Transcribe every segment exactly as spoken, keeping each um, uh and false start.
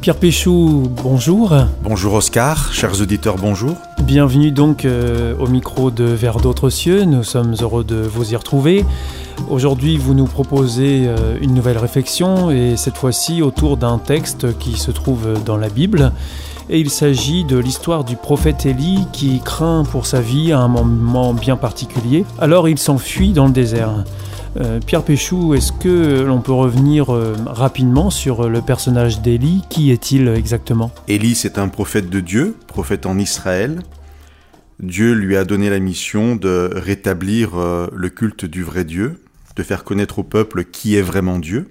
Pierre Péchou, bonjour. Bonjour Oscar, chers auditeurs, bonjour. Bienvenue donc euh, au micro de Vers d'autres cieux, nous sommes heureux de vous y retrouver. Aujourd'hui, vous nous proposez euh, une nouvelle réflexion et cette fois-ci autour d'un texte qui se trouve dans la Bible. Et il s'agit de l'histoire du prophète Élie qui craint pour sa vie à un moment bien particulier. Alors il s'enfuit dans le désert. Euh, Pierre Péchou, est-ce que l'on peut revenir euh, rapidement sur le personnage d'Élie ? Qui est-il exactement ? Élie, c'est un prophète de Dieu, prophète en Israël. Dieu lui a donné la mission de rétablir euh, le culte du vrai Dieu, de faire connaître au peuple qui est vraiment Dieu.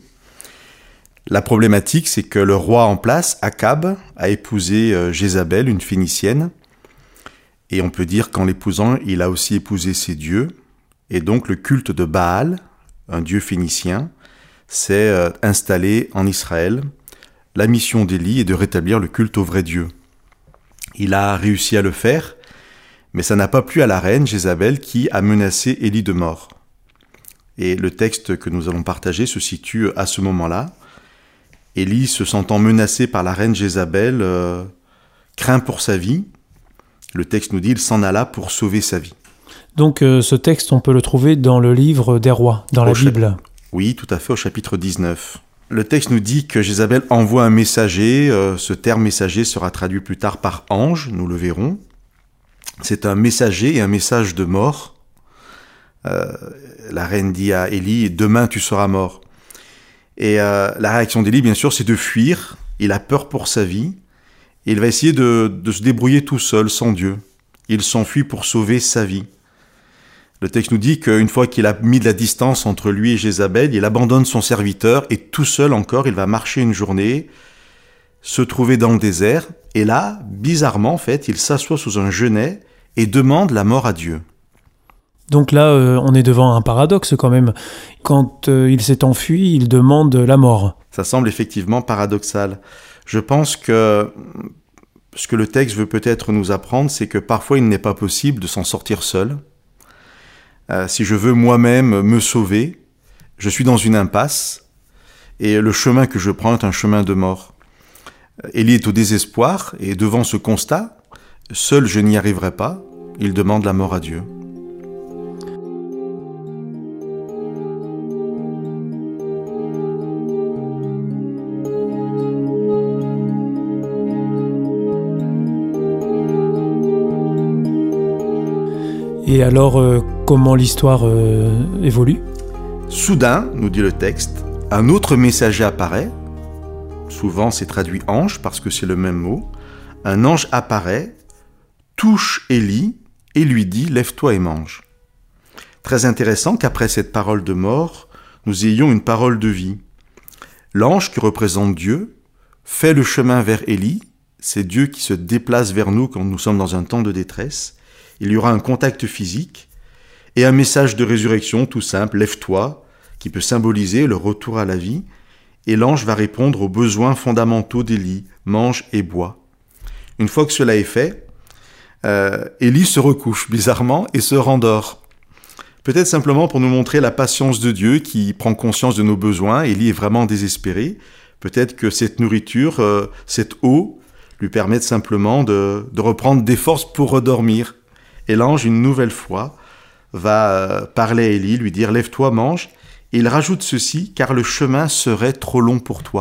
La problématique, c'est que le roi en place, Akab, a épousé euh, Jézabel, une Phénicienne. Et on peut dire qu'en l'épousant, il a aussi épousé ses dieux. Et donc le culte de Baal, un dieu phénicien, s'est euh, installé en Israël. La mission d'Élie est de rétablir le culte au vrai Dieu. Il a réussi à le faire, mais ça n'a pas plu à la reine Jézabel qui a menacé Élie de mort. Et le texte que nous allons partager se situe à ce moment-là. Élie, se sentant menacé par la reine Jézabel, euh, craint pour sa vie. Le texte nous dit, il s'en alla pour sauver sa vie. Donc euh, ce texte, on peut le trouver dans le livre des rois, dans la Bible. Cha- oui, tout à fait, au chapitre dix-neuf. Le texte nous dit que Jézabel envoie un messager. Euh, ce terme messager sera traduit plus tard par ange, nous le verrons. C'est un messager et un message de mort. Euh, la reine dit à Élie, « Demain tu seras mort ». Et euh, la réaction d'Élie, bien sûr, c'est de fuir. Il a peur pour sa vie. Et il va essayer de, de se débrouiller tout seul, sans Dieu. Il s'enfuit pour sauver sa vie. Le texte nous dit qu'une fois qu'il a mis de la distance entre lui et Jézabel, il abandonne son serviteur et tout seul encore, il va marcher une journée, se trouver dans le désert. Et là, bizarrement, en fait, il s'assoit sous un genêt et demande la mort à Dieu. Donc là, euh, on est devant un paradoxe quand même. Quand euh, il s'est enfui, il demande la mort. Ça semble effectivement paradoxal. Je pense que ce que le texte veut peut-être nous apprendre, c'est que parfois il n'est pas possible de s'en sortir seul. Euh, si je veux moi-même me sauver, je suis dans une impasse et le chemin que je prends est un chemin de mort. Élie est au désespoir et devant ce constat, seul je n'y arriverai pas, il demande la mort à Dieu. Et alors, euh, comment l'histoire euh, évolue ? Soudain, nous dit le texte, un autre messager apparaît. Souvent, c'est traduit ange parce que c'est le même mot. Un ange apparaît, touche Élie et lui dit « Lève-toi et mange ». Très intéressant qu'après cette parole de mort, nous ayons une parole de vie. L'ange qui représente Dieu fait le chemin vers Élie. C'est Dieu qui se déplace vers nous quand nous sommes dans un temps de détresse. Il y aura un contact physique et un message de résurrection tout simple, « Lève-toi », qui peut symboliser le retour à la vie. Et l'ange va répondre aux besoins fondamentaux d'Élie, « Mange et bois ». Une fois que cela est fait, euh, Élie se recouche bizarrement et se rendort. Peut-être simplement pour nous montrer la patience de Dieu qui prend conscience de nos besoins. Élie est vraiment désespéré. Peut-être que cette nourriture, euh, cette eau, lui permet simplement de, de reprendre des forces pour redormir. Et l'ange, une nouvelle fois, va parler à Élie, lui dire « Lève-toi, mange ». Et il rajoute ceci « Car le chemin serait trop long pour toi ».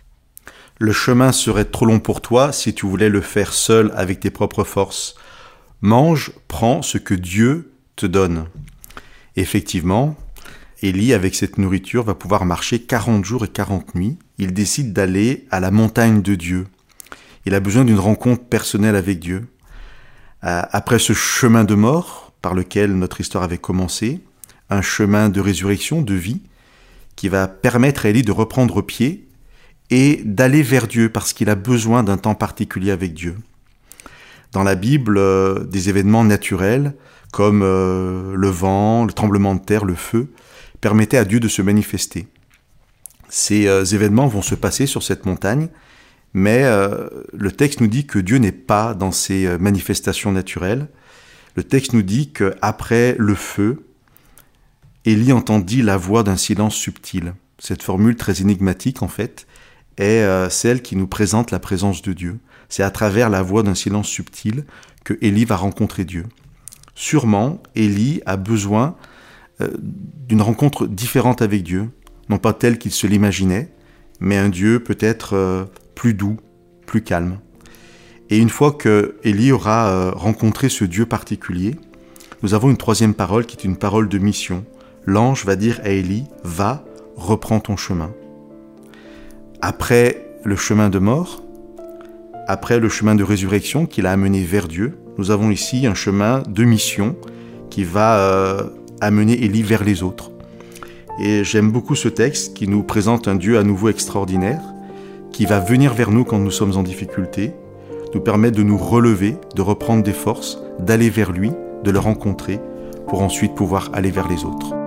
Le chemin serait trop long pour toi si tu voulais le faire seul avec tes propres forces. Mange, prends ce que Dieu te donne. Et effectivement, Élie, avec cette nourriture, va pouvoir marcher quarante jours et quarante nuits. Il décide d'aller à la montagne de Dieu. Il a besoin d'une rencontre personnelle avec Dieu. Après ce chemin de mort par lequel notre histoire avait commencé, un chemin de résurrection, de vie, qui va permettre à Élie de reprendre pied et d'aller vers Dieu parce qu'il a besoin d'un temps particulier avec Dieu. Dans la Bible, euh, des événements naturels comme euh, le vent, le tremblement de terre, le feu, permettaient à Dieu de se manifester. Ces euh, événements vont se passer sur cette montagne, mais euh, le texte nous dit que Dieu n'est pas dans ces euh, manifestations naturelles. Le texte nous dit qu'après le feu, Élie entendit la voix d'un silence subtil. Cette formule très énigmatique, en fait, est euh, celle qui nous présente la présence de Dieu. C'est à travers la voix d'un silence subtil que Élie va rencontrer Dieu. Sûrement, Élie a besoin euh, d'une rencontre différente avec Dieu, non pas telle qu'il se l'imaginait, mais un Dieu peut-être euh, plus doux, plus calme. Et une fois que Élie aura euh, rencontré ce Dieu particulier, nous avons une troisième parole qui est une parole de mission. L'ange va dire à Élie, « Va, reprends ton chemin. » Après le chemin de mort, après le chemin de résurrection qui l'a amené vers Dieu, nous avons ici un chemin de mission qui va euh, amener Élie vers les autres. Et j'aime beaucoup ce texte qui nous présente un Dieu à nouveau extraordinaire, qui va venir vers nous quand nous sommes en difficulté, nous permettre de nous relever, de reprendre des forces, d'aller vers lui, de le rencontrer, pour ensuite pouvoir aller vers les autres.